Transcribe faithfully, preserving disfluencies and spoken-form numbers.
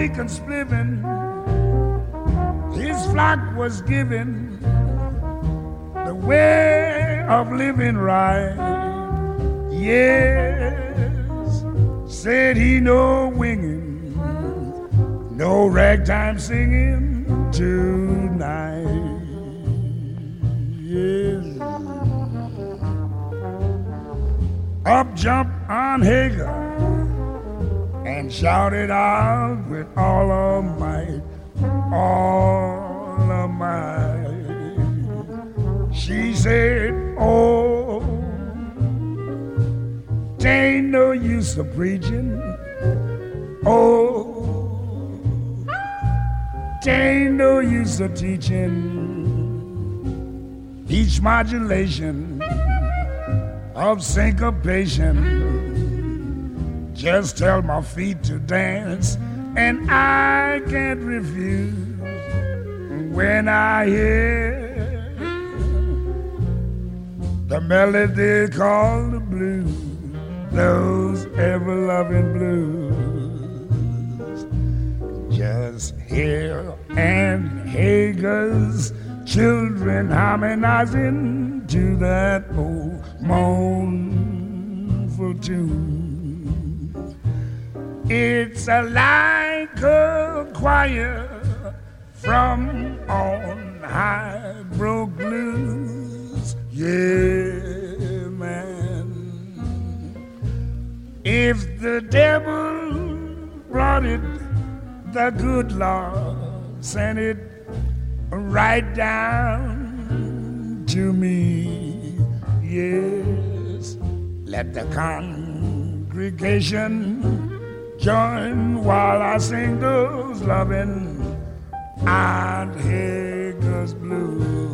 week and spliffing, his flock was given the way of living right. Yes, said he no winging, no ragtime singing tonight. Yes. Up jumped on Hagar and shouted out with all of might, all of might. She said, oh, tain't no use of preaching. Oh, tain't no use of teaching. Each modulation of syncopation, just tell my feet to dance, and I can't refuse. When I hear the melody called the blues, those ever-loving blues, just hear Aunt Hagar's children harmonizing to that old mournful tune. It's a like a choir from on high broke loose. Yeah, man. If the devil brought it, the good Lord sent it right down to me. Yes, let the congregation join while I sing those loving Aunt Hagar's blues.